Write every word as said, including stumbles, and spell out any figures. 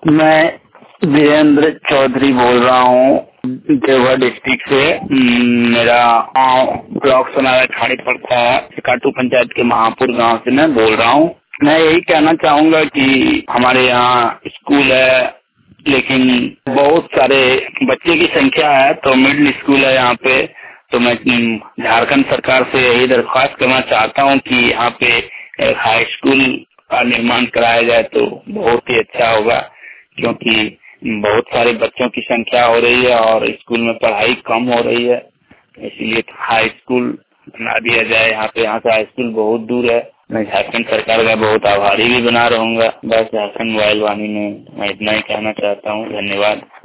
मैं वीरेंद्र चौधरी बोल रहा हूँ देवघर डिस्ट्रिक्ट से। मेरा गाँव ब्लॉक सोनारा ठाणी पड़ता है। काटू पंचायत के महापुर गांव से मैं बोल रहा हूँ। मैं यही कहना चाहूंगा कि हमारे यहाँ स्कूल है, लेकिन बहुत सारे बच्चे की संख्या है, तो मिडिल स्कूल है यहाँ पे। तो मैं झारखंड सरकार से यही दरख्वास्त करना चाहता हूँ कि यहाँ पे एक हाई स्कूल का निर्माण कराया जाए तो बहुत ही अच्छा होगा, क्योंकि बहुत सारे बच्चों की संख्या हो रही है और स्कूल में पढ़ाई कम हो रही है। इसलिए हाई स्कूल बना दिया जाए यहाँ पे। यहाँ से हाई स्कूल बहुत दूर है। मैं झारखंड सरकार का बहुत आभारी भी बना रहूंगा। बस झारखंड मोबाइल वाणी में मैं इतना ही कहना चाहता हूँ। धन्यवाद।